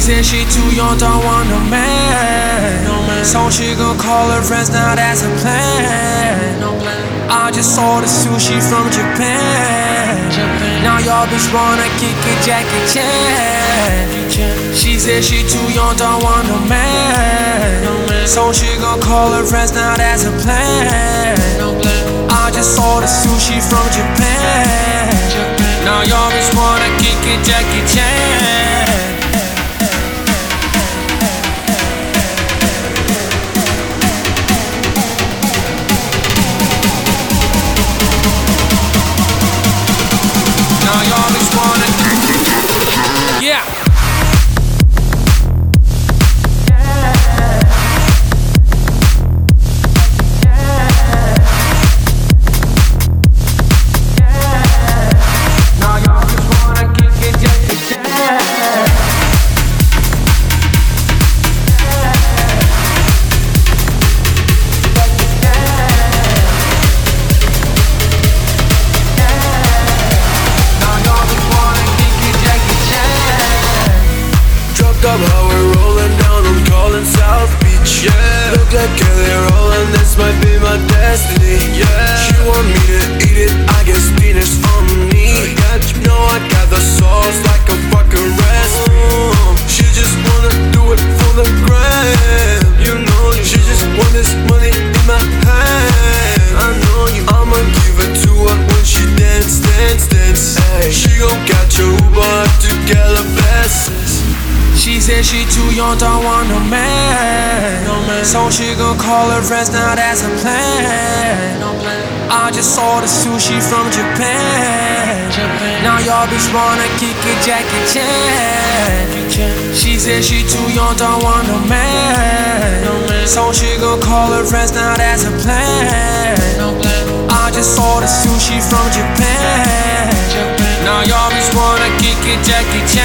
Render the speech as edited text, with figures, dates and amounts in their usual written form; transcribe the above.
said she too young, don't want no man. So she gon' call her friends, now that's a plan. I just saw the sushi from Japan. Now y'all bitch wanna kick it, Jackie Chan. She said she too young, don't want no man. So she gon' call her friends, now that's a plan. I just saw the sushi from Japan. Now y'all bitch wanna kick it, Jackie Chan. Now y'all bitch wanna, yeah. How we're rolling down on Collins South Beach, yeah. Look like Kelly rolling, this might be my destiny, yeah. She want me to eat it, I get spinach on me. Yeah, you know I got the sauce like a fucking recipe. She just wanna do it for the gram. You know, she just want this money in my hand. I know you, I'ma give it to her when she dance, dance, dance. Ay, she gon' catch a Uber to Calabasas. She said she too young, don't want no man. So she gon' call her friends, now that's a plan. I just saw the sushi from Japan. Now y'all bitch wanna kick it, Jackie Chan. She said she too young, don't want no man. So she gon' call her friends, now that's a plan. I just saw the sushi from Japan. Now y'all bitch wanna kick it, Jackie Chan.